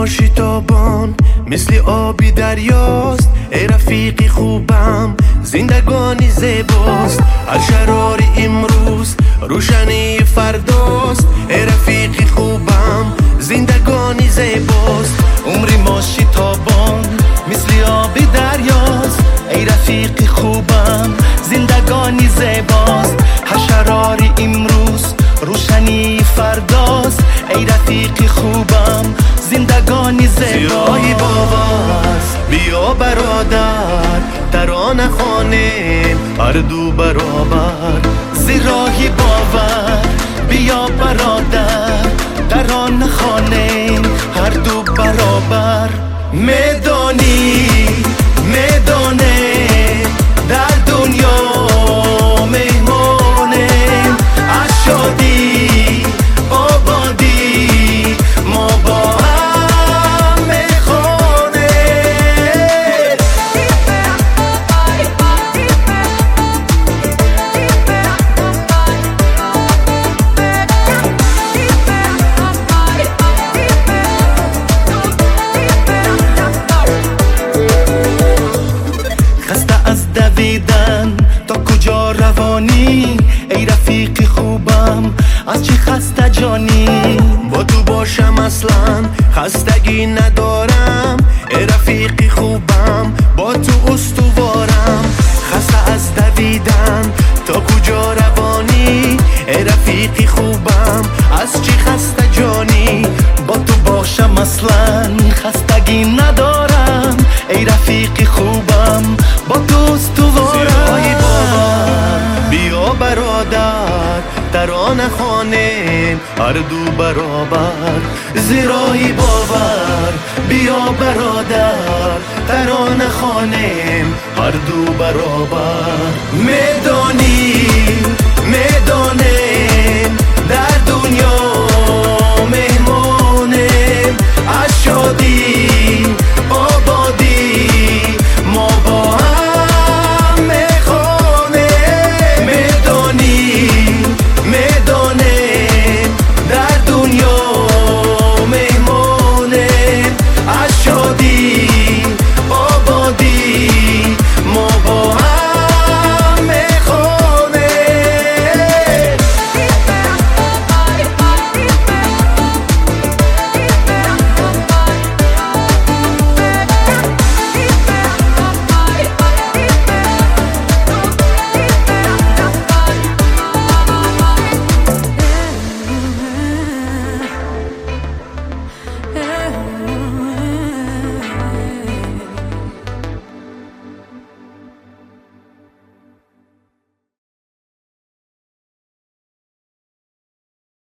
شتابان مثل آبی دریاست. ای رفیقی خوبم زندگانی زیباست. هر شراری امروز روشنی فرداست. ای رفیقی خوبم زندگانی زیباست. عمری ما شتابان مثل آبی دریاست. ای رفیقی خوبم زندگانی زیباست. هر شراری امروز روشنی فرداست. ای رفیقی خوبم زندگانی زیباست. زیرای باور بیا برادر ترانه خوانیم هر دو برابر. زیرای باور بیا برادر ترانه خوانیم هر دو برابر. میدانی در دنیا مهمانیم. از شادی آبادی ما با هم میخوانیم. خسته از دویدن تا کجا روانی؟ ای رفیقی خوبم از چی خسته جانی؟ با تو باشم اصلا خستگی ندارم. ای رفیقی خوبم با تو استوارم. خسته از دویدن تا کجا روانی؟ ای رفیقی خوبم از چی خسته جانی؟ با تو باشم اصلا خستگی ندارم. ای رفیقی خوبم با تو استوارم. زیرای باور بیا برادر ترانه خوانیم هر دو برابر. زیرای باور بیا برادر ترانه خوانیم هر دو برابر. میدانی